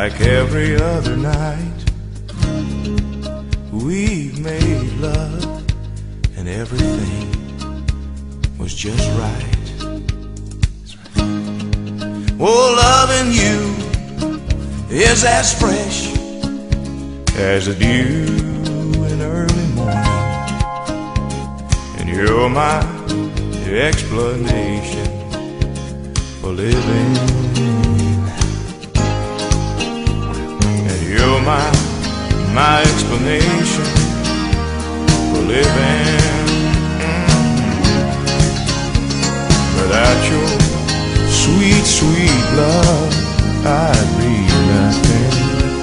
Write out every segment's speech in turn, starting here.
like every other night. We made love and everything was just right. Oh, loving you is as fresh as the dew in early morning, and you're my explanation for living, and you're my explanation for living. Without your sweet, sweet love, I'd be nothing.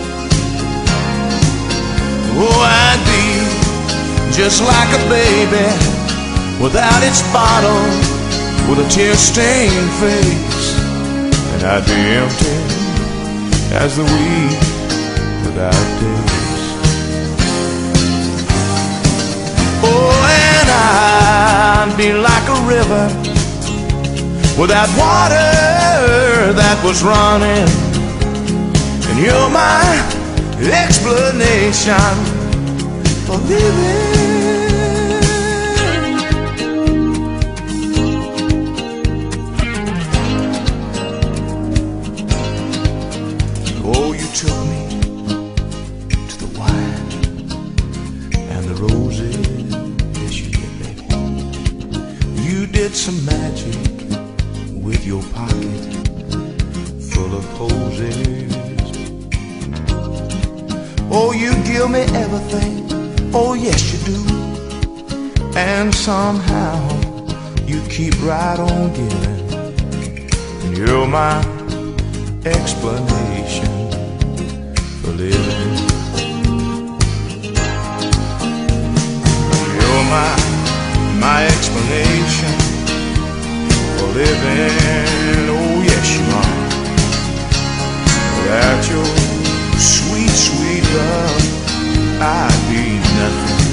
Oh, I'd be just like a baby without its bottle, with a tear-stained face. And I'd be empty as the week without days. Oh, and I'd be like a river without water that was running, and you're my explanation for living. Oh, you took me to the wine and the roses. Yes, you did, baby. You did some magic with your pocket full of posies. Oh, you give me everything, oh yes you do, and somehow you keep right on giving, and you're my explanation for living. You're my explanation for living. Oh yes you are. Without your sweet, sweet love, I'd be nothing.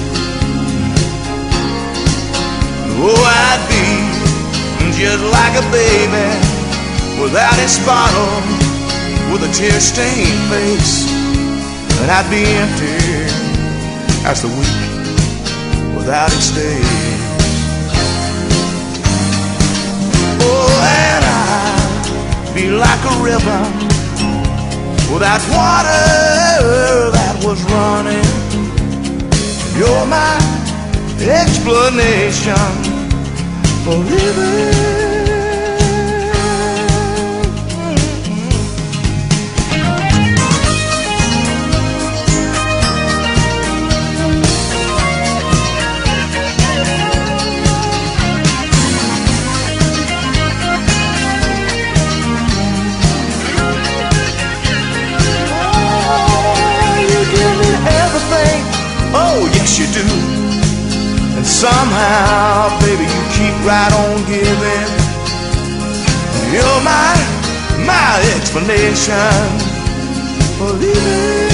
Oh, I'd be just like a baby without its bottle, with a tear-stained face. And I'd be empty as the week without its days. Oh, and I'd be like a river without water that was running. You're my explanation for living. Oh, yes you do. And somehow, baby, you keep right on giving. You're my explanation for living.